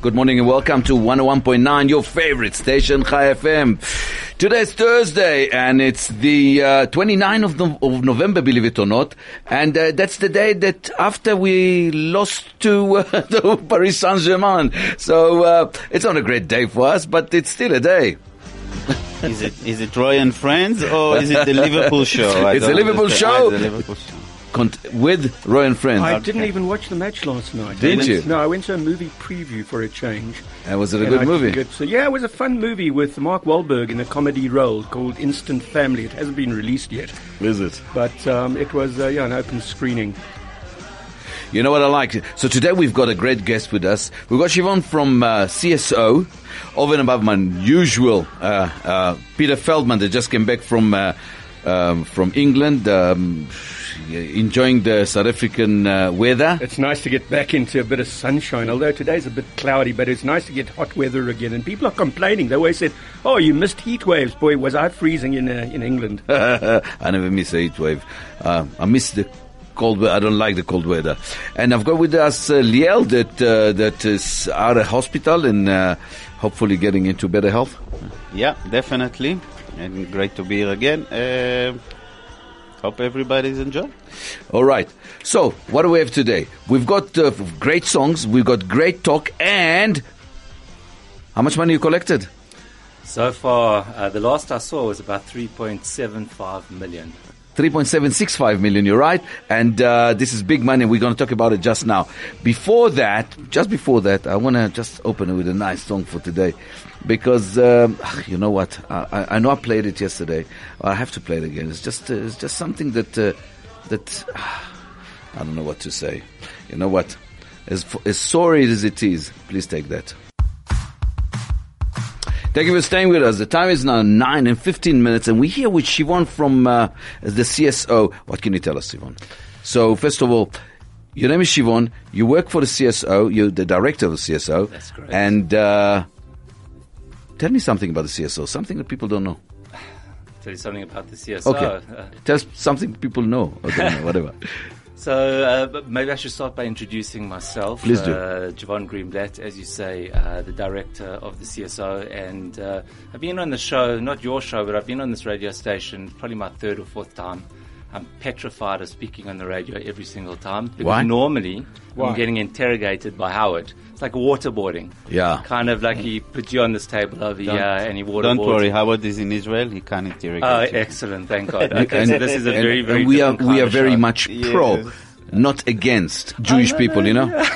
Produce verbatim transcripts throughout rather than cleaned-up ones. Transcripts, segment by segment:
Good morning and welcome to one oh one point nine, your favorite station, Chai F M. Today's Thursday and it's the uh, twenty-ninth of, no- of November, believe it or not. And uh, that's the day that after we lost to, uh, to Paris Saint-Germain. So uh, it's not a great day for us, but it's still a day. Is it is it Roy and Friends or is it the Liverpool show? I It's don't a Liverpool understand. show. Ah, it's a Liverpool show. Cont- with Roy and Friends. I didn't even watch the match last night. Didn't I went, you? No, I went to a movie preview for a change. And was it a And good I movie? Good, so yeah, it was a fun movie with Mark Wahlberg in a comedy role called Instant Family. It hasn't been released yet, Is it? but um, it was uh, yeah an open screening. You know what I like? So today we've got a great guest with us. We've got Siobhan from uh, C S O, over and above my usual uh, uh, Peter Feldman that just came back from uh, um, from England, um, enjoying the South African uh, weather. It's nice to get back into a bit of sunshine, although today's a bit cloudy, but it's nice to get hot weather again. And people are complaining. They always said, oh, you missed heat waves. Boy, was I freezing in uh, in England. I never miss a heat wave. Uh, I miss the cold weather. I don't like the cold weather. And I've got with us uh, Liel that uh, that is out of hospital and uh, hopefully getting into better health. Yeah, definitely. And great to be here again. Uh, hope everybody's enjoying. All right. So, what do we have today? We've got uh, great songs, we've got great talk, and how much money you collected? So far, uh, the last I saw was about three point seven five million. three point seven six five million, you're right. And uh, this is big money. We're going to talk about it just now. Before that, just before that, I want to just open it with a nice song for today. Because, um, you know what, I, I know I played it yesterday. I have to play it again. It's just uh, it's just something that, uh, that uh, I don't know what to say. You know what, as, as sorry as it is, please take that. Thank you for staying with us. The time is now nine and fifteen minutes, and we're here with Siobhan from uh, the C S O. What can you tell us, Siobhan? So, first of all, your name is Siobhan. You work for the C S O. You're the director of the C S O. That's correct. And uh, tell me something about the C S O, something that people don't know. Tell you something about the C S O. Okay. Uh, Tell us something people know. Or don't know, whatever. so uh, but maybe I should start by introducing myself. Please do. Uh, Javon Greenblatt, as you say, uh, the director of the C S O. And uh, I've been on the show, not your show, but I've been on this radio station probably my third or fourth time. I'm petrified of speaking on the radio every single time. Because Why? normally Why? I'm getting interrogated by Howard. It's like waterboarding. Yeah. Kind of like he put you on this table over here and he waterboards. Don't worry, Howard is in Israel. He can't interrogate Oh, you. excellent! Thank God. Okay, so this is a and, very, very and we are different we kind are of very show. much pro, Yes. not against Jewish people, you know?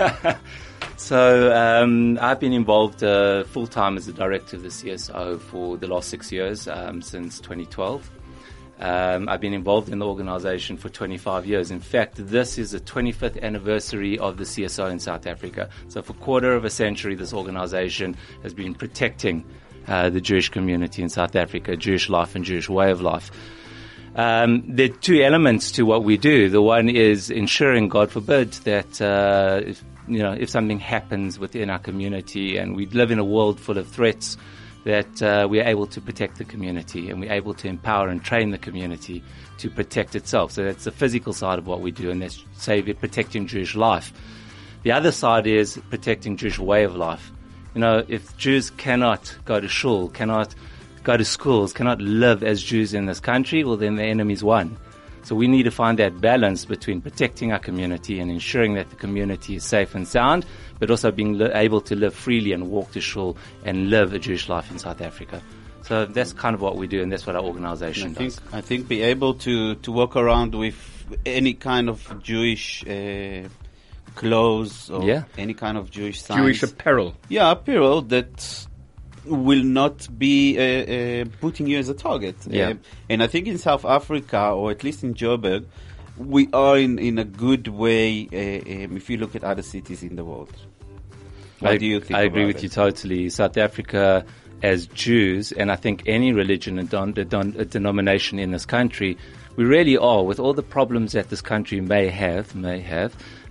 So um, I've been involved uh, full time as the director of the C S O for the last six years, um, since twenty twelve. Um, I've been involved in the organization for twenty-five years. In fact, this is the twenty-fifth anniversary of the C S O in South Africa. So for a quarter of a century, this organization has been protecting uh, the Jewish community in South Africa, Jewish life and Jewish way of life. Um, there are two elements to what we do. The one is ensuring, God forbid, that uh, if, you know, if something happens within our community, and we live in a world full of threats, that uh, we're able to protect the community, and we're able to empower and train the community to protect itself. So that's the physical side of what we do, and that's, say, we're protecting Jewish life. The other side is protecting Jewish way of life. You know, if Jews cannot go to shul, cannot go to schools, cannot live as Jews in this country, well, then the enemy's won. So we need to find that balance between protecting our community and ensuring that the community is safe and sound, but also being li- able to live freely and walk to shul and live a Jewish life in South Africa. So that's kind of what we do, and that's what our organization I think does. I think be able to, to walk around with any kind of Jewish uh, clothes or Yeah. any kind of Jewish signs. Jewish apparel. Yeah, apparel that will not be uh, uh, putting you as a target. Yeah. Uh, and I think in South Africa, or at least in Joburg, we are in, in a good way uh, um, if you look at other cities in the world. What I, do you think I agree about with it? you totally. South Africa, as Jews, and I think any religion and don- don- denomination in this country, we really are, with all the problems that this country may have, may have,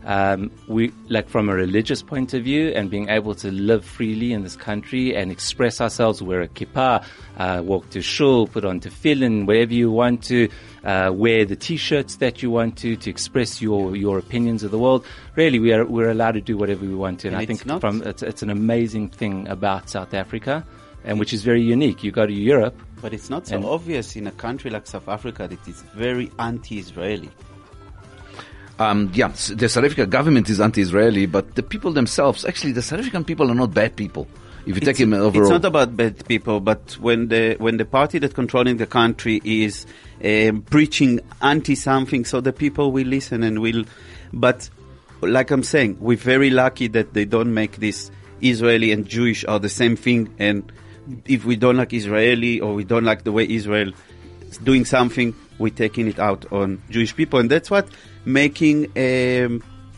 Um, we, like from a religious point of view, and being able to live freely in this country and express ourselves, wear a kippah, uh, walk to shul, put on tefillin, wherever you want to, uh, wear the t-shirts that you want to, to express your, your opinions of the world. Really, we are, we're allowed to do whatever we want to. And, And I it's think not- from, it's, it's an amazing thing about South Africa, and which is very unique. You go to Europe, But it's not so And- obvious in a country like South Africa that it's very anti-Israeli. Um, yeah, s- the South African government is anti-Israeli, but the people themselves, actually, the South African people are not bad people. If you take It's, them overall, it's not about bad people, but when the when the party that's controlling the country is um, preaching anti something, so the people will listen and will. But like I'm saying, we're very lucky that they don't make this Israeli and Jewish are the same thing. And if we don't like Israeli or we don't like the way Israel is doing something, we're taking it out on Jewish people, and that's what making um,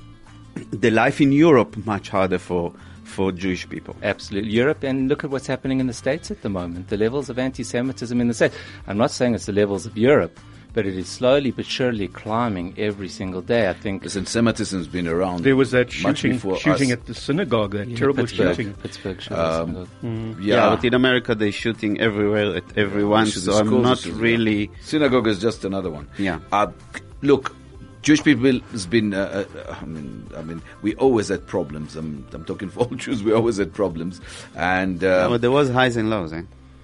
the life in Europe much harder for for Jewish people. absolutely, Europe, and look at what's happening in the States at the moment. The levels of anti-Semitism in the States. I'm not saying it's the levels of Europe, but it is slowly but surely climbing every single day. I think listen, Semitism has been around. There was that much shooting, before shooting us. at the synagogue, that Yeah, terrible Pittsburgh, shooting. Pittsburgh, shooting Um, synagogue. Yeah, Yeah, but in America they're shooting everywhere at everyone, Which is so the I'm schools, not which is- really. yeah. Synagogue is just another one. Yeah. Uh, look, Jewish people has been. Uh, uh, I mean, I mean, we always had problems. I'm, I'm talking for all Jews. We always had problems, and Yeah, uh, but there was highs and lows, eh?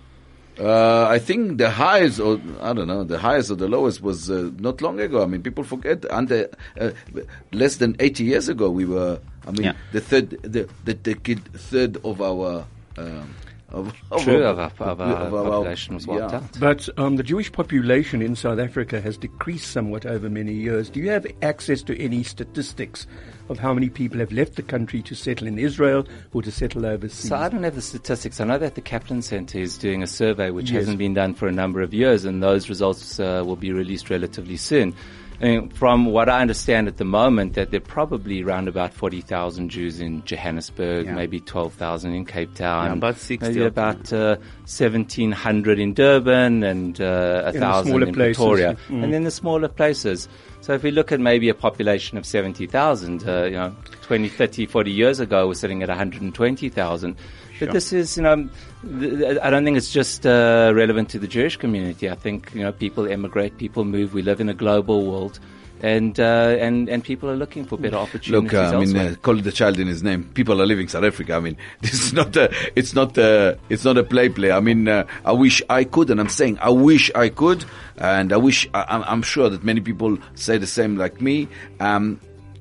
uh, I think the highest, or I don't know, the highest or the lowest was uh, not long ago. I mean, people forget. Under uh, less than eighty years ago, we were. I mean, Yeah. the third, the the, the kid, third of our. Um, of, of True, our, of our- of our population was wiped yeah. out. But um, the Jewish population in South Africa has decreased somewhat over many years. Do you have access to any statistics of how many people have left the country to settle in Israel or to settle overseas? So I don't have the statistics. I know that the Kaplan Center is doing a survey which Yes. hasn't been done for a number of years, and those results uh, will be released relatively soon. I mean, from what I understand at the moment, that there are probably around about forty thousand Jews in Johannesburg, Yeah. maybe twelve thousand in Cape Town, Yeah, about sixty maybe of them. about uh, seventeen hundred in Durban, and uh, a In the thousand smaller in places. Pretoria, Mm. and then the smaller places. So if we look at maybe a population of seventy thousand, uh, you know, twenty, thirty, forty years ago, we're sitting at one hundred twenty thousand. But Sure. this is, you know, th- th- I don't think it's just uh, relevant to the Jewish community. I think, you know, people emigrate, people move. We live in a global world, and uh, and and people are looking for better opportunities Look, uh, I mean, elsewhere. uh, call the child in his name. People are leaving South Africa. I mean, this is not a, it's not a, it's not a play play. I mean, uh, I wish I could, and I'm saying I wish I could, and I wish I, I'm, I'm sure that many people say the same like me. Um,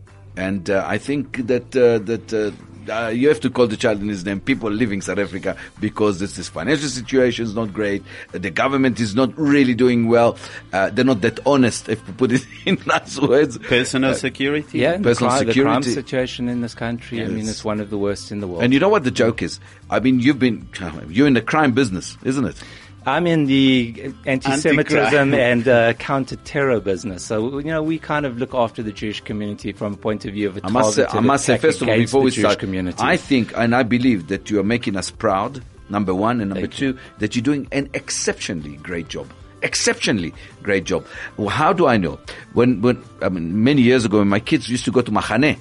and uh, I think that uh, that. Uh, uh, you have to call the child in his name. People are leaving South Africa because this, this financial situation is not great. Uh, the government is not really doing well. Uh, they're not that honest, if we put it in nice words. Personal security. yeah, and the, personal crime, the crime security. situation in this country, I mean, Yes. it's one of the worst in the world. And you know what the joke is? I mean, you've been, you're in the crime business, isn't it? I'm in the anti-Semitism Anti-crime. and uh, counter-terror business. So, you know, we kind of look after the Jewish community from a point of view of a I must say, targeted I must say, attack first of all, against before the we Jewish start, community. I think and I believe that you are making us proud, number one, and number Thank two, that you're doing an exceptionally great job. Exceptionally great job. Well, how do I know? When, when, I mean, many years ago, when my kids used to go to Machane,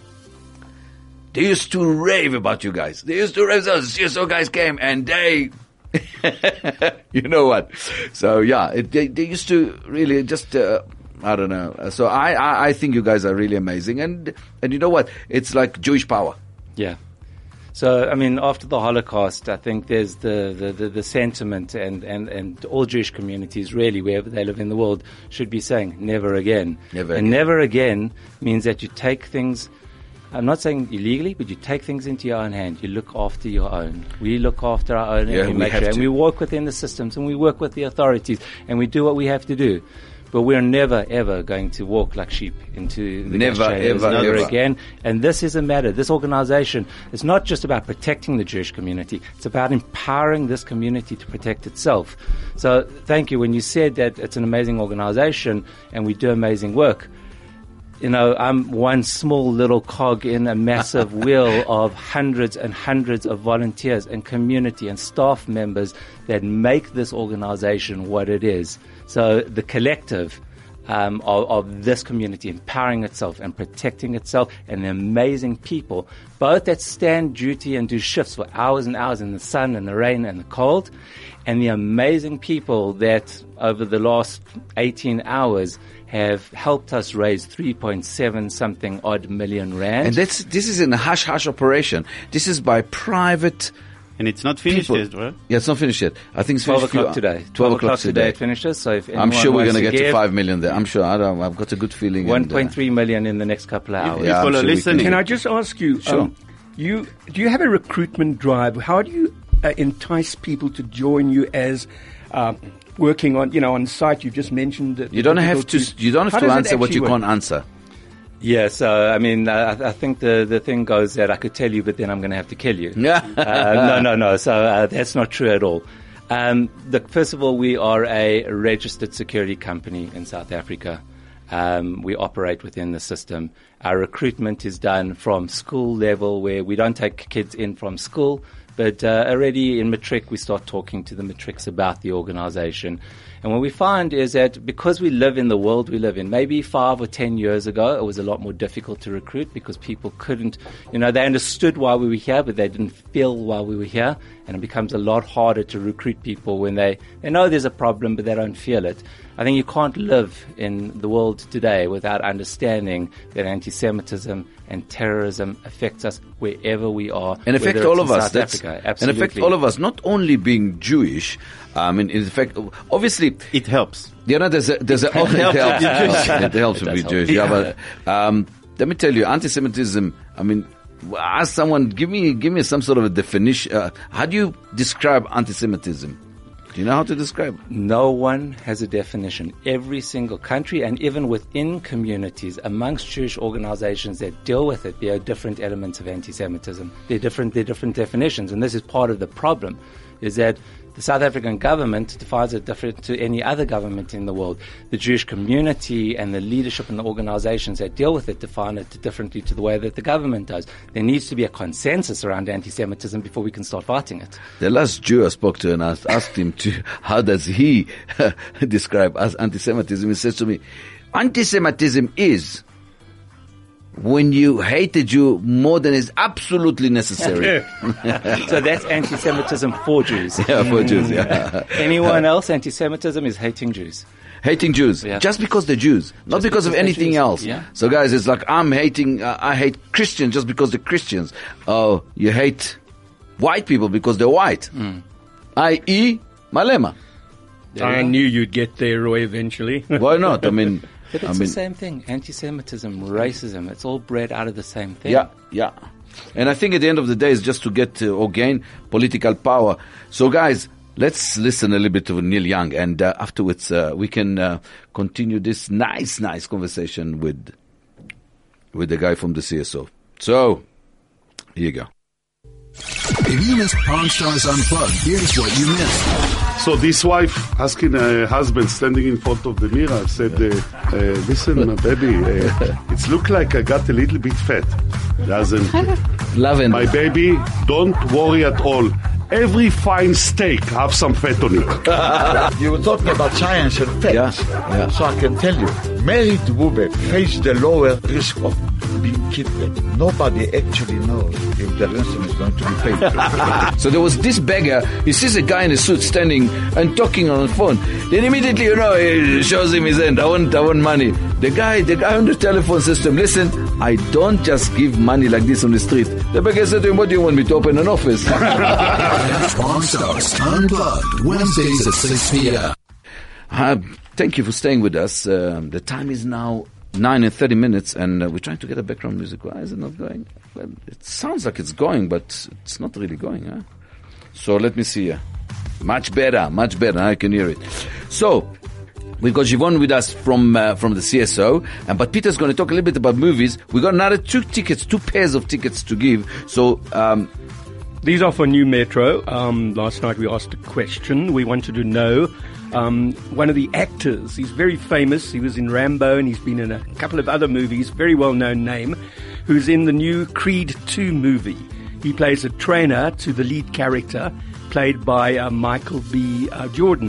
they used to rave about you guys. They used to rave. The C S O guys came and they, you know what? So yeah, it, they, they used to really just, uh, I don't know. So I, I, I think you guys are really amazing. And, and you know what? It's like Jewish power. Yeah. So, I mean, after the Holocaust, I think there's the, the, the, the sentiment, and, and, and all Jewish communities, really, wherever they live in the world, should be saying, never again. Never and again. never again means that you take things, I'm not saying illegally, but you take things into your own hand. You look after your own. We look after our own, Yeah, and we we make have sure, and to. we work within the systems, and we work with the authorities, and we do what we have to do. But we're never, ever going to walk like sheep into the Never, gas chambers, ever, never ever. again. And this is a matter. This organization is not just about protecting the Jewish community. It's about empowering this community to protect itself. So thank you. When you said that it's an amazing organization and we do amazing work, you know, I'm one small little cog in a massive wheel of hundreds and hundreds of volunteers and community and staff members that make this organization what it is. So the collective um, of, of this community empowering itself and protecting itself, and the amazing people, both that stand duty and do shifts for hours and hours in the sun and the rain and the cold, and the amazing people that over the last eighteen hours have helped us raise three point seven something odd million rand. And that's, this is in a hush-hush operation. This is by private And it's not finished people. yet, right? Yeah, it's not finished yet. I think it's twelve finished o'clock few- today. twelve o'clock today today. it finishes. So if I'm anyone sure we're wants going to get to give, five million there. I'm sure. I don't, I've got a good feeling. one and, uh, point three million in the next couple of hours. Yeah, I'm People are sure we listening. can- Can I just ask you, Sure. um, you do you have a recruitment drive? How do you uh, entice people to join you as um, working on, you know, on site? You just mentioned that You don't have to. difficulties. You don't have How to does it answer what actually you work? can't answer. Yeah, so I mean, I, I think the, the thing goes that I could tell you, but then I'm going to have to kill you. Yeah. uh, no, no, no. So uh, that's not true at all. Um, the, first of all, we are a registered security company in South Africa. Um, we operate within the system. Our recruitment is done from school level, where we don't take kids in from school, but uh, already in matric, we start talking to the matrics about the organization. And what we find is that because we live in the world we live in, maybe five or ten years ago, it was a lot more difficult to recruit because people couldn't, you know, they understood why we were here, but they didn't feel why we were here. And it becomes a lot harder to recruit people when they, they know there's a problem, but they don't feel it. I think you can't live in the world today without understanding that anti-Semitism and terrorism affects us wherever we are. And affect whether all it's of in us. South That's, Africa. and Absolutely. affect all of us, not only being Jewish. I mean, in fact, obviously, It helps. you know, there's a, there's a, oh, it helps, it helps It to be does Jewish. help. Yeah, but, um, let me tell you, anti-Semitism, I mean, ask someone, give me, give me some sort of a definition. Uh, how do you describe anti-Semitism? Do you know how to describe it? No one has a definition. Every single country, and even within communities, amongst Jewish organizations that deal with it, there are different elements of anti-Semitism. They're different, they're different definitions, and this is part of the problem, is that the South African government defines it different to any other government in the world. The Jewish community and the leadership and the organizations that deal with it define it differently to the way that the government does. There needs to be a consensus around anti-Semitism before we can start fighting it. The last Jew I spoke to and I asked him to, how does he describe as anti-Semitism? He says to me, anti-Semitism is when you hate a Jew more than is absolutely necessary. So that's anti-Semitism for Jews. Yeah, for Jews, yeah. Anyone else, anti-Semitism is hating Jews. Hating Jews, Yeah. just because they're Jews, not Just because of because they're anything Jews, else. yeah. So guys, it's like I'm hating, uh, I hate Christians just because they're Christians. Oh, you hate white people because they're white. Mm. that is. Malema. I knew you'd get there, Roy, eventually. Why not? I mean, But it's I the mean, same thing. Anti-Semitism, racism, it's all bred out of the same thing. yeah, yeah. And I think at the end of the day, it's just to get uh, or gain political power. So guys, let's listen a little bit to Neil Young, and uh, afterwards uh, we can uh, continue this nice, nice conversation with with the guy from the C S O. So, here you go. If you missed Pawn Stars Unplugged, here's what you missed. So this wife asking her husband standing in front of the mirror said, uh, uh, listen, baby, uh, it's look like I got a little bit fat. Doesn't. Loving. My baby, don't worry at all. Every fine steak have some fat on it. You were talking about science and facts. Yeah, yeah. So I can tell you, married women face the lower risk of being kidnapped. Nobody actually knows if the ransom is going to be paid. So there was this beggar, he sees a guy in a suit standing and talking on the phone. Then immediately, you know, he shows him his hand. I want, I want money. The guy, the guy on the telephone system, listen, I don't just give money like this on the street. The beggar said to him, what do you want me to open an office? Pawn Stars Unplugged, Wednesdays at six p.m. Uh, thank you for staying with us. Uh, the time is now nine and thirty minutes, and uh, we're trying to get a background music. Why is it not going? Well, it sounds like it's going, but it's not really going. Huh? So let me see. Uh, much better, much better. I can hear it. So we've got Yvonne with us from uh, from the C S O, and but Peter's going to talk a little bit about movies. We got another two tickets, two pairs of tickets to give. So. Um, These are for New Metro. Um, last night we asked a question. We wanted to know um, one of the actors. He's very famous. He was in Rambo and he's been in a couple of other movies. Very well-known name. Who's in the new Creed two movie. He plays a trainer to the lead character, played by uh, Michael B. Uh, Jordan.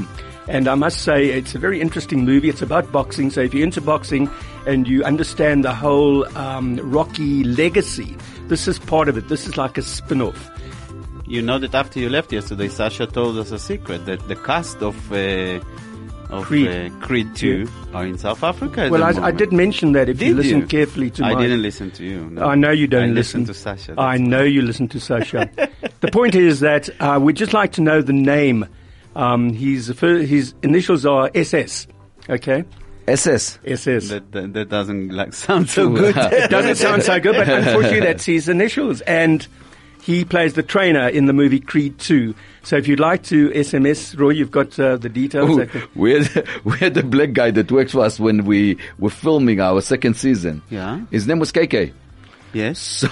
And I must say, it's a very interesting movie. It's about boxing. So if you're into boxing and you understand the whole um, Rocky legacy, this is part of it. This is like a spin-off. You know that after you left yesterday, Sasha told us a secret that the cast of uh, of Creed. uh, Creed two are in South Africa. at Well, the I, I moment. did mention that if Did you listen you? carefully to I my... didn't listen to you. No. I know you don't I listen. listened to Sasha. I that's know you listen to Sasha. The point is that uh, we'd just like to know the name. Um, his, fir- his initials are S S. Okay? S S. S S. That, that, that doesn't like sound so good. It doesn't sound so good, but unfortunately that's his initials. And he plays the trainer in the movie Creed two. So if you'd like to S M S, Roy, you've got uh, the details. Ooh, I think. we had we had the black guy that works for us when we were filming our second season. Yeah. His name was K K. Yes. So,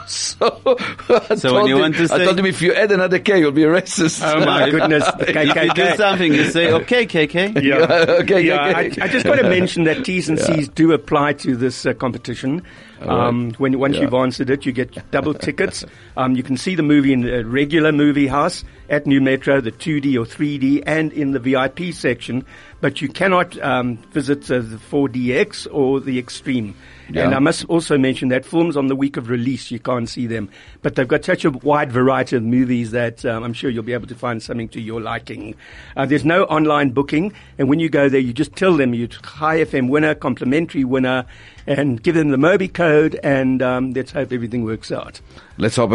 so, I, So told when you him, want to I say- told him if you add another K, you'll be racist. Oh my goodness. If you do something, you say, okay, K K. Yeah. Okay, yeah, I, okay. I just got to mention that T's and C's do apply to this uh, competition. Um, when once Yeah. you've answered it, you get double tickets. Um, you can see the movie in a regular movie house at New Metro, the two D or three D, and in the V I P section. But you cannot um, visit uh, the four D X or the Extreme. Yeah. And I must also mention that films on the week of release, you can't see them. But they've got such a wide variety of movies that um, I'm sure you'll be able to find something to your liking. Uh, there's no online booking. And when you go there, you just tell them you're High F M winner, complimentary winner, and give them the Moby code, and um, let's hope everything works out. Let's hope.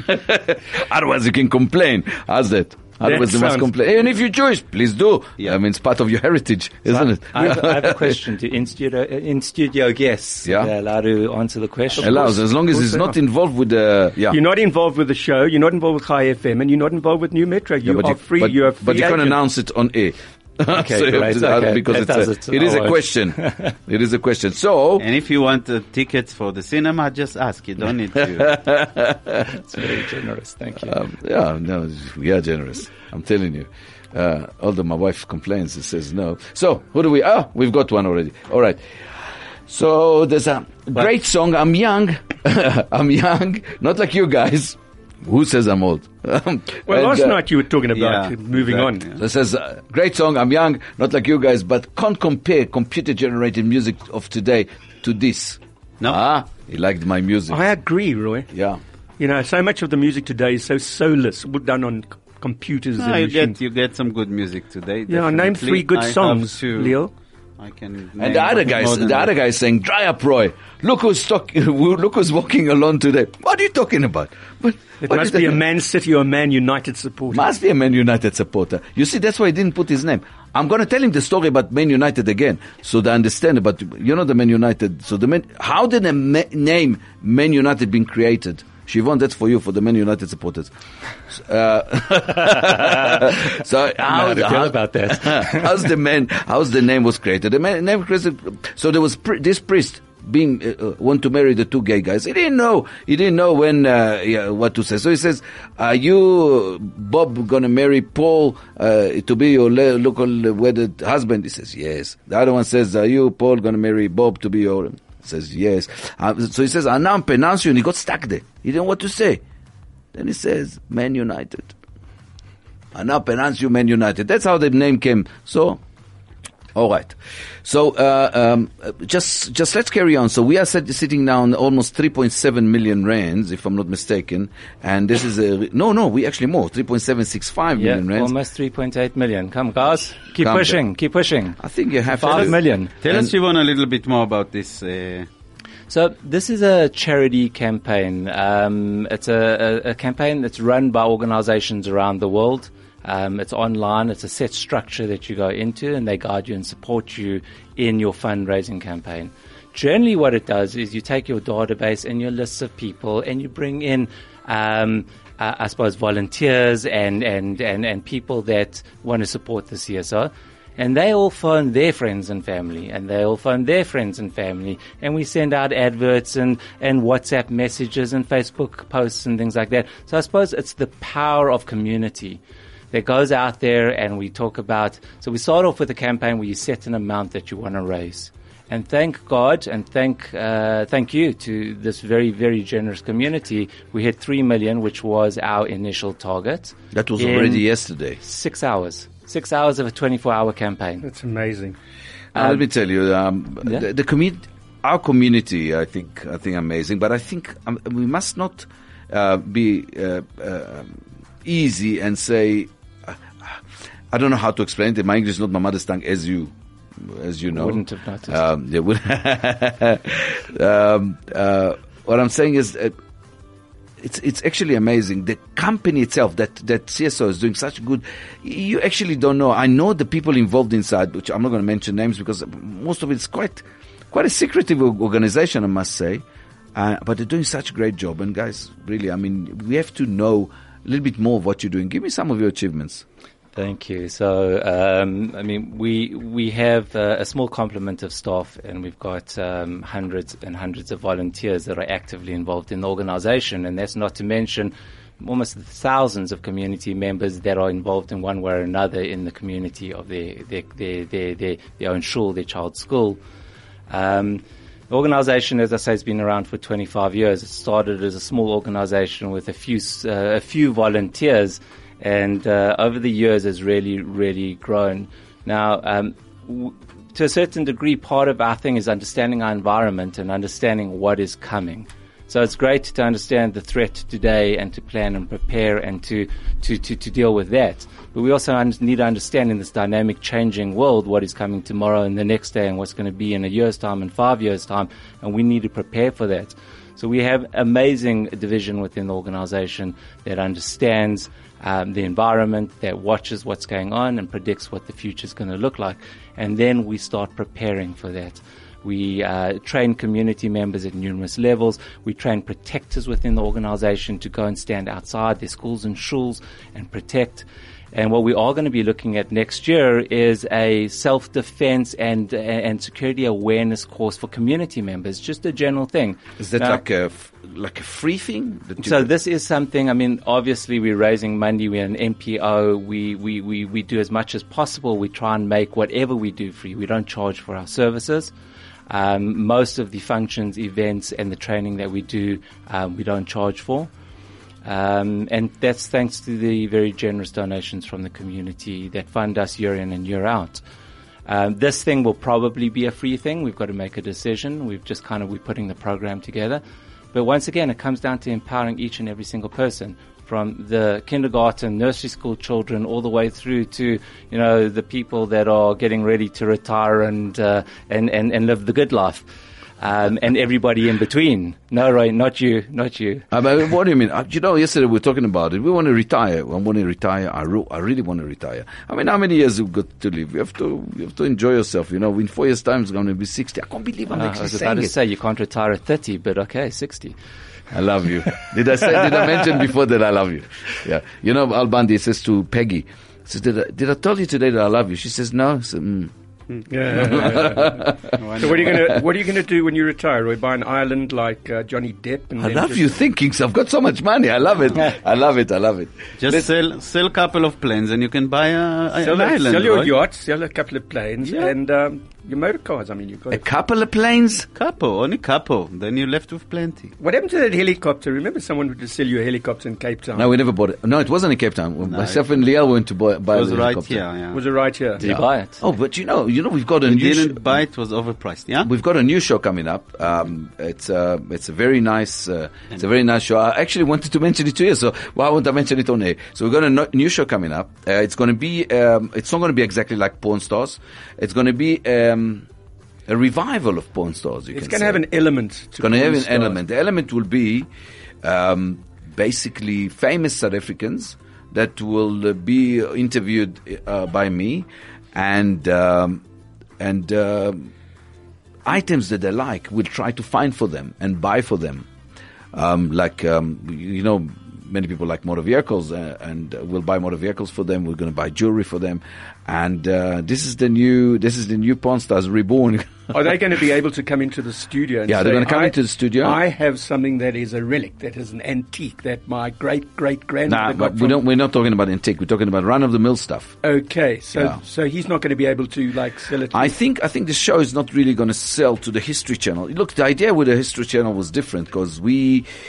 Otherwise, you can complain. How's that? Otherwise, That you must sounds- complain. And if you're Jewish, please do. Yeah. I mean, it's part of your heritage, isn't it? I have, I have a question to in-studio, in-studio guests. Yeah. They're allowed to answer the question. Allows, as long as Of it's course not they are. involved with the, yeah. You're not involved with the show, you're not involved with High F M, and you're not involved with New Metro. You Yeah, but are you, free. But, you're a free but you can agent. announce it on air. Okay, So you have great, to- okay. Because That it's does a, it. it is a Alright. question. It is a question. So, And if you want uh, tickets for the cinema, just ask. You don't need to. That's very generous. Thank you. um, yeah, no, we are generous. I'm telling you. Uh, although my wife complains and says no. So, who do we? Ah, we've got one already. All right. So there's a great song. I'm young. I'm young. Not like you guys. Who says I'm old? Well, And, last uh, night you were talking about yeah, moving exactly. on. So it says, uh, great song, I'm young, not like you guys, but can't compare computer-generated music of today to this. No. Ah, he liked my music. I agree, Roy. Yeah. You know, so much of the music today is so soulless, done on c- computers No, and you machines. get you get some good music today. Yeah, name definitely. three good I have songs, two. Leo. I can. And name the other more guys, than the other that. guy saying, dry up, Roy. Look who's talk, look who's walking alone today. What are you talking about? What, It what must is be a that? Man City or Man United supporter. Must be a Man United supporter. You see, that's why I didn't put his name. I'm going to tell him the story about Man United again, so they understand about, you know, the Man United. So the Man, how did the ma- name Man United been created? Siobhan, that's for you, for the Man United supporters. Uh, so how, how to feel how- about that. how's the man? How's the name was created? The man, name created. So there was pri- this priest being uh, uh, want to marry the two gay guys. He didn't know. He didn't know when uh, yeah, what to say. So he says, "Are you, Bob, gonna marry Paul uh, to be your le- local wedded husband?" He says, "Yes." The other one says, "Are you, Paul, gonna marry Bob to be your?" He says, "Yes." Uh, so he says, "I now pronounce you," and he got stuck there. He didn't know what to say. Then he says, "Man United." I now pronounce you Man United. That's how the name came. So, all right. So, uh, um, uh, just just let's carry on. So we are set, sitting now on almost three point seven million rands, if I'm not mistaken. And this is a no, no, we actually more three point seven six five Yeah, million rands. almost three point eight million. Come, guys. Keep Come, pushing. Keep pushing. I think you have Five to. million. Tell us, And- Siobhan, a little bit more about this. Uh, So this is a charity campaign. Um, it's a, a, a campaign that's run by organizations around the world. Um, it's online. It's a set structure that you go into, and they guide you and support you in your fundraising campaign. Generally, what it does is you take your database and your lists of people, and you bring in, um, uh, I suppose, volunteers and, and, and, and people that want to support the C S O. And they all phone their friends and family, and they all phone their friends and family, and we send out adverts and, and WhatsApp messages and Facebook posts and things like that. So I suppose it's the power of community that goes out there, and we talk about, so we start off with a campaign where you set an amount that you want to raise. And thank God and thank uh, thank you to this very, very generous community. We hit three million, which was our initial target. That was in already yesterday. Six hours. Six hours of a twenty-four hour campaign. That's amazing. Uh, let me tell you, um, yeah. the, the commu- our community, I think, I think amazing. But I think um, we must not uh, be uh, uh, easy and say, uh, I don't know how to explain it. My English is not my mother's tongue, as you, as you know. Wouldn't have noticed. Um, yeah, would um, uh, what I'm saying is, uh, it's it's actually amazing. The company itself, that, that C S O is doing such good. You actually don't know. I know the people involved inside, which I'm not going to mention names because most of it's quite quite a secretive organization, I must say. Uh, but they're doing such a great job. And guys, really, I mean, we have to know a little bit more of what you're doing. Give me some of your achievements. Thank you. So, um, I mean, we we have uh, a small complement of staff, and we've got um, hundreds and hundreds of volunteers that are actively involved in the organization, and that's not to mention almost thousands of community members that are involved in one way or another in the community of their their their their, their, their own shul, their child's school. Um, the organization, as I say, has been around for twenty-five years. It started as a small organization with a few uh, a few volunteers. And uh, over the years has really, really grown. Now, um, w- to a certain degree, part of our thing is understanding our environment and understanding what is coming. So it's great to understand the threat today and to plan and prepare and to, to, to, to deal with that. But we also un- need to understand in this dynamic, changing world what is coming tomorrow and the next day and what's going to be in a year's time and five years' time. And we need to prepare for that. So we have amazing division within the organization that understands Um, the environment, that watches what's going on and predicts what the future is going to look like. And then we start preparing for that. We uh, train community members at numerous levels. We train protectors within the organization to go and stand outside their schools and shuls and protect. And what we are going to be looking at next year is a self-defense and and security awareness course for community members, just a general thing. Is that Now, like a like a free thing? That you so could- this is something, I mean, obviously we're raising money, we're an N P O, we, we, we, we do as much as possible. We try and make whatever we do free. We don't charge for our services. Um, most of the functions, events, and the training that we do, um, we don't charge for. Um, and that's thanks to the very generous donations from the community that fund us year in and year out. Um, this thing will probably be a free thing. We've got to make a decision. We've just kind of, we're putting the program together. But once again, it comes down to empowering each and every single person, from the kindergarten, nursery school children, all the way through to, you know, the people that are getting ready to retire and, uh, and, and, and live the good life. Um, and everybody in between. No, Roy, not you, not you. Uh, but what do you mean? Uh, you know, yesterday we were talking about it. We want to retire. I want to retire. I, ro- I really want to retire. I mean, how many years we've got to live? You have to, you have to enjoy yourself. You know, in four years' time, it's going to be sixty. I can't believe I'm Uh, I actually was saying about to it. say you can't retire at thirty, but okay, sixty. I love you. Did I say? Did I mention before that I love you? Yeah. You know, Al Bundy says to Peggy, says, "Did I, did I tell you today that I love you?" She says, "No." I said, mm. Yeah. So what are you gonna what are you gonna do when you retire? Roy, buy an island like uh, Johnny Depp? And I then love just- you thinking. So I've got so much money. I love it. I love it. I love it. Just Let's- sell sell a couple of planes and you can buy a, a Sell, an island. sell your right? yacht, sell a couple of planes, Yeah. and um, your motor cars. I mean, you've got a couple of planes. Couple, only couple. Then you're left with plenty. What happened to that helicopter? Remember, someone would just sell you a helicopter in Cape Town. No, we never bought it. No, it wasn't in Cape Town. No, Myself and Leah went to buy, buy It was the right helicopter. here. Yeah. Was it right here? Did you buy it? Oh, but you know, you know, we've got a We new. didn't sh- buy it. It was overpriced. Yeah. We've got a new show coming up. Um, it's uh, it's a very nice, uh, it's a very nice show. I actually wanted to mention it to you, so why won't I mention it on air? So we've got a no- new show coming up. Uh, it's going to be, um, it's not going to be exactly like Porn Stars. It's going to be um, a revival of Porn Stars. You It's can going to have say. an element. It's going to have Porn an Stars. element. The element will be um, basically famous South Africans that will uh, be interviewed uh, by me, and um, and uh, items that they like, we'll try to find for them and buy for them. Um, like um, you know, many people like motor vehicles, uh, and uh, we'll buy motor vehicles for them. We're going to buy jewelry for them, and uh, this is the new this is the new Porn Stars reborn. Are they going to be able to come into the studio? And Yeah, they're say, gonna come I- into the studio. I have something that is a relic, that is an antique, that my great great grandmother Nah, got but we from- don't. We're not talking about antique. We're talking about run of the mill stuff. Okay, so Yeah. so he's not going to be able to like sell it. I think I think the show is not really going to sell to the History Channel. Look, the idea with the History Channel was different because we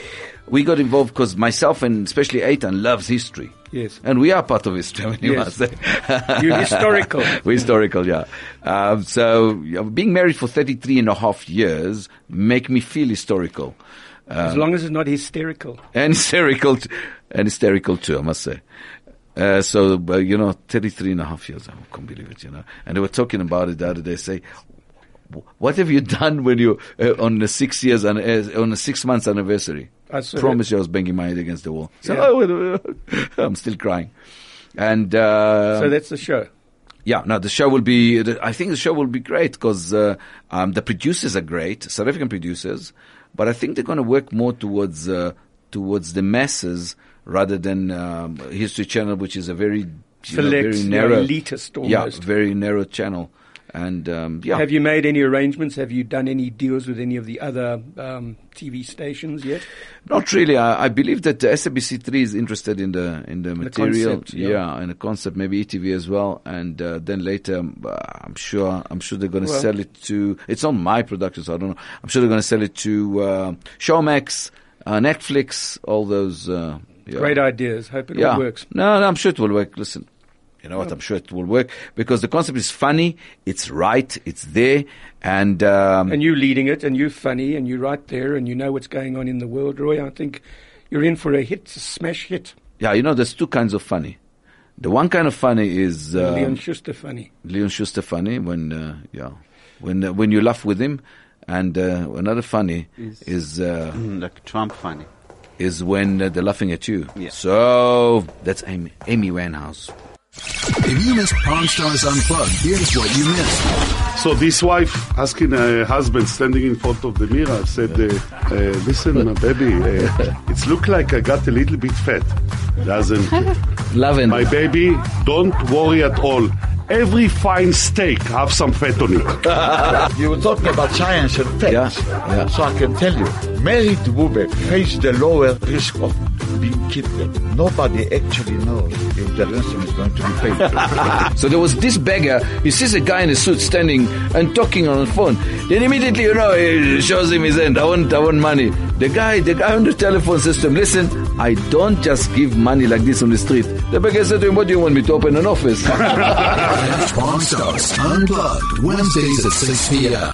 we got involved because myself and especially Eitan loves history. Yes. And we are part of history, I mean, you Yes. must say. You're historical. We're historical, yeah. Um, so yeah, being married for thirty-three and a half years make me feel historical. As long as it's not hysterical. And hysterical, t- and hysterical too, I must say. Uh, so, uh, you know, thirty-three and a half years, I can't believe it, you know. And they were talking about it the other day, say, what have you done when you, uh, on the six years, and uh, on the six months anniversary? I saw Promise you I was banging my head against the wall. So, Yeah. oh, I'm still crying. And, uh, So that's the show. yeah, no, the show will be, the, I think the show will be great because, uh, um, the producers are great, South African producers, but I think they're going to work more towards, uh, towards the masses rather than, um, History Channel, which is a very, you know, Select, very yeah, narrow, elitist yeah, almost. very narrow channel. And, um, yeah. Have you made any arrangements? Have you done any deals with any of the other um, T V stations yet? Not really. I, I believe that uh, S A B C three is interested in the in the material, concept, yeah. and the concept. Maybe E T V as well, and uh, then later, um, uh, I'm sure I'm sure they're going to Well- sell it to. It's not my production, so I don't know. I'm sure they're going to sell it to uh, Showmax, uh, Netflix, all those. Uh, yeah. Great ideas. Hope it Yeah. all works. No, no, I'm sure it will work. Listen. You know what? I'm sure it will work because the concept is funny. It's right. It's there, and um, And you leading it, and you're funny, and you're right there, and you know what's going on in the world, Roy. I think you're in for a hit, a smash hit. yeah, you know, there's two kinds of funny. The one kind of funny is uh, Leon Schuster funny. Leon Schuster funny when uh, yeah when uh, when you laugh with him, and uh, another funny Is- is uh, Mm, like Trump funny. is when uh, they're laughing at you. Yeah. So that's Amy Amy Winehouse. If you missed Pawn Stars Unplugged, here's what you missed. So this wife asking her husband standing in front of the mirror said, uh, uh, listen, uh, baby, uh, it's look like I got a little bit fat. Doesn't. Loving. My baby, don't worry at all. Every fine steak have some fat on it. You were talking about science and facts. Yeah, yeah. So I can tell you, married women face the lower risk of being kidnapped. Nobody actually knows if the ransom is going to be paid. So there was this beggar. He sees a guy in a suit standing and talking on the phone. Then immediately, you know, he shows him his end. I want, I want money. The guy, the guy on the telephone system. Listen, I don't just give money like this on the street. The beggar said to him, "What do you want me to open an office?" Catch Pawn Stars Unplugged, Wednesdays at six p.m.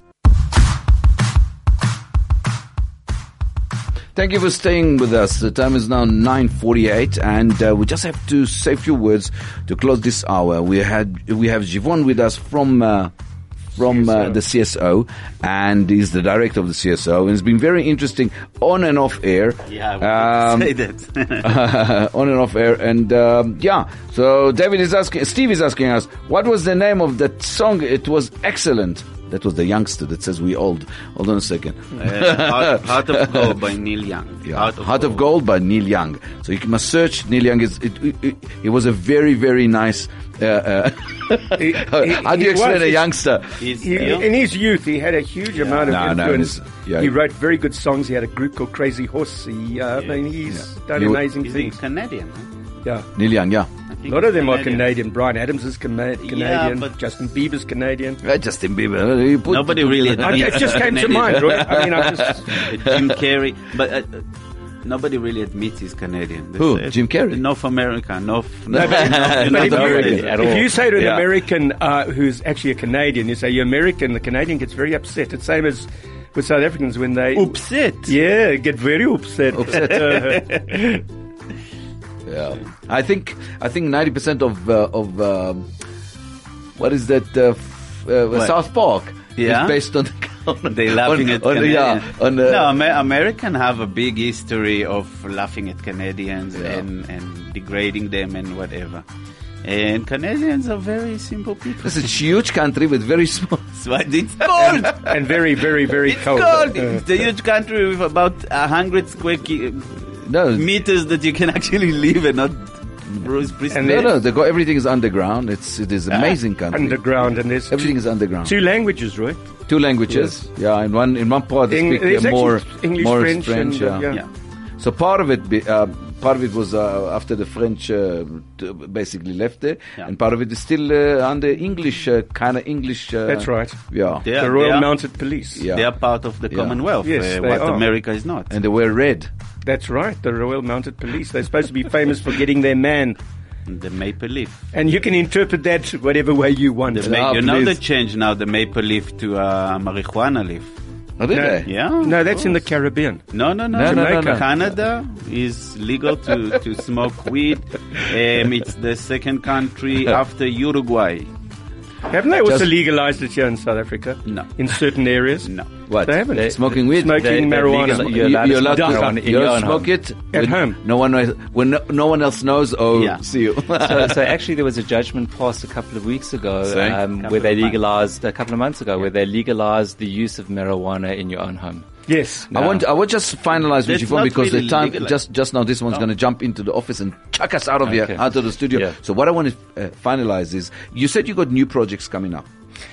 Thank you for staying with us. The time is now nine forty-eight, and uh, we just have to say a few words to close this hour. We had we have Jivon with us from uh, from uh, the C S O, and he's the director of the C S O, and it's been very interesting on and off air. Yeah, I Um, would say that. on and off air, and um, yeah. So David is asking, Steve is asking us, what was the name of that song? It was excellent. That was the youngster that says we old. Hold on a second. Uh, Heart, Heart of Gold by Neil Young. Yeah. Heart, of, Heart of Gold by Neil Young. So you must search Neil Young. Is it, it, it, it was a very very nice. Uh, uh, He- how do he you explain was- a youngster? He's, He, yeah. in his youth, he had a huge amount of No, no, influence. it's- yeah. He wrote very good songs. He had a group called Crazy Horse. He, uh, I mean, he's done He wa- amazing He's a things. Canadian. Huh? Yeah. Neil Young, yeah. I A think lot he's of them are Canadian. Canadian. Brian Adams is Cana- Canadian. but- Justin Bieber's Canadian. Uh, Justin Bieber. He put- Nobody really. I- it just came to mind, Roy. I mean, I just. Uh, Jim Carrey, but uh, uh, nobody really admits he's Canadian. They Who? say- Jim Carrey? North America, North. No, but, North- but North if, America. you, if you say to an Yeah. American uh, who's actually a Canadian, you say you're American, the Canadian gets very upset. It's the same as with South Africans when they Upset. yeah get very upset. Upset. Yeah. I think I think ninety percent of uh, of um, what is that uh, f- uh, What? South Park Yeah? is based on. on They laughing on, at on, Canadians. yeah, on, uh, no, Amer- American have a big history of laughing at Canadians Yeah. and, and degrading them and whatever. And Canadians are very simple people. It's a huge country with very small. So it's cold. and very, very, very It's cold. cold. Uh, It's a huge country with about a hundred square ki- No, meters that you can actually live and not bruise. bruise And no, bed. no. They go, everything is underground. It's it is amazing country. underground, and there's Everything is underground. two languages, right? Two languages. Yeah, in one in one part they Eng- speak there's uh, more actually English, more French, and, uh, yeah. yeah. Yeah. So part of it, be, uh, part of it was uh, after the French uh, t- basically left there, Yeah. and part of it is still uh, under English, uh, kind of English. Uh, That's right. Yeah, They are- The Royal they are- Mounted Police. Yeah. They are part of the Yeah. Commonwealth, Yes, uh, they what are. America is not. and they were red. That's right, the Royal Mounted Police. They're supposed to be famous for getting their man. The maple leaf. And you can interpret that whatever way you want. The ma- Ah, you know please. they changed now the maple leaf to uh, marijuana leaf. Oh, did No. they? Yeah. No, that's in the of course. Caribbean. No, no, no. No, no, no, Jamaica. no. Canada is legal to, to smoke weed. Um, it's the second country after Uruguay. Haven't they also Just- legalized it here in South Africa? No. In certain areas? No. What? They haven't. They- Smoking weed? Smoking They- they marijuana. legal- You- You're allowed to you're allowed smoke to marijuana in you your don't own smoke home. it At when home. No one knows, when no, no one else knows. Oh, Yeah. see you. so, so actually, there was a judgment passed a couple of weeks ago Say? um, Couple where they of months. legalized a couple of months ago, where they legalized the use of marijuana in your own home. Yes. I want I want just finalize with That's Yvonne not because really the time legal. just just now this one's going to jump into the office and chuck us out of here, Okay. out of the studio. Yeah. So what I want to uh, finalize is you said you got new projects coming up.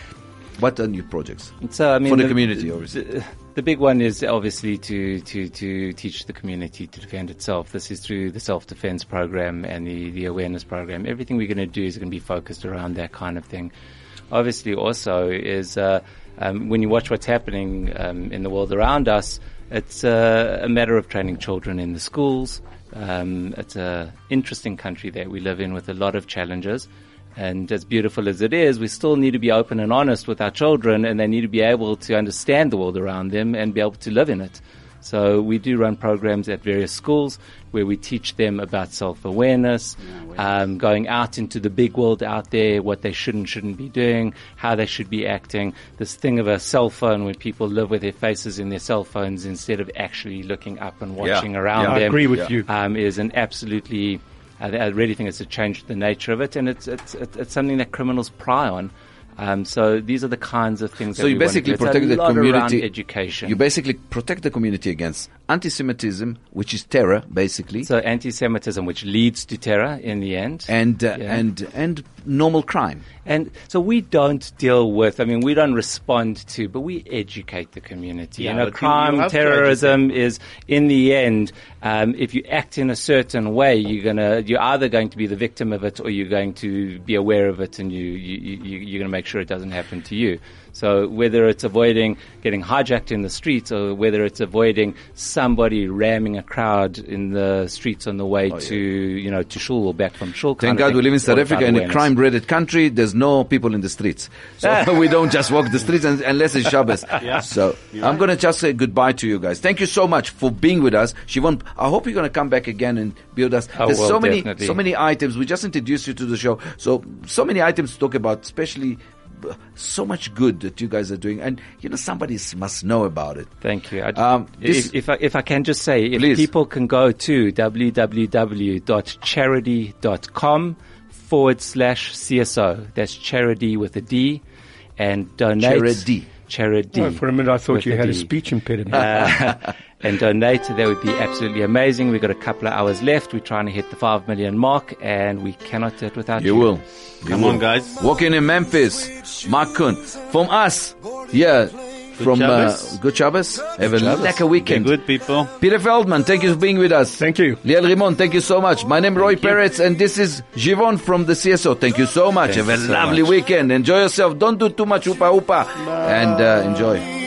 What are new projects? So I mean, For the community, obviously. The, the big one is obviously to, to, to teach the community to defend itself. This is through the self-defense program and the, the awareness program. Everything we're going to do is going to be focused around that kind of thing. Obviously, also is uh, um, when you watch what's happening um, in the world around us, it's uh, a matter of training children in the schools. Um, it's an interesting country that we live in with a lot of challenges. And as beautiful as it is, we still need to be open and honest with our children, and they need to be able to understand the world around them and be able to live in it. So we do run programs at various schools where we teach them about self-awareness, um, going out into the big world out there, what they should and shouldn't be doing, how they should be acting. This thing of a cell phone where people live with their faces in their cell phones instead of actually looking up and watching around Yeah, I them. agree with you. Um, is an absolutely... I, I really think it's a change to the nature of it, and it's it's it's, it's something that criminals pry on. Um, so these are the kinds of things. So that you we want to basically do. It's a protect the lot community. around education. You basically protect the community against anti-Semitism, which is terror, basically, so anti-Semitism, which leads to terror in the end, and uh, Yeah. and and normal crime. And so we don't deal with, I mean, we don't respond to, but we educate the community. Yeah, you know, but you- crime, you have to terrorism is, in the end, um, if you act in a certain way, you're gonna, you're either going to be the victim of it or you're going to be aware of it and you, you, you you're going to make sure it doesn't happen to you. So whether it's avoiding getting hijacked in the streets or whether it's avoiding somebody ramming a crowd in the streets on the way to, you know, to shul or back from shul. kind Thank of God thing, we live in it's South all Africa about in a awareness. crime-dreaded country. There's no people in the streets. So we don't just walk the streets un- unless it's Shabbos. So I'm going to just say goodbye to you guys. Thank you so much for being with us. Siobhan, I hope you're going to come back again and be with us. Oh, There's well, so many, definitely. so many items. We just introduced you to the show. So, so many items to talk about, especially uh, so much good that you guys are doing. And, you know, somebody s- must know about it. Thank you. I, Um, this- if, if, I, if I can just say, if Please. people can go to www.charity.com forward slash CSO. That's charity with a D and donate. Charity. Charity. Oh, for a minute, I thought with you had a D. speech impediment. Uh, and donate. That would be absolutely amazing. We've got a couple of hours left. We're trying to hit the five million mark, and we cannot do it without you. You will. You Come will. on, guys. Walking in Memphis, Mark Kuhn. From us, yeah, from uh, Shabbos. Good Shabbos. Have a Shabbos. lekker Be weekend. good, people. Peter Feldman, thank you for being with us. Thank you. Liel Rimon, thank you so much. My name is Roy Peretz, and this is Givon from the C S O. Thank you so much. Thank Have a you so lovely much. weekend. Enjoy yourself. Don't do too much upa upa. And uh, enjoy.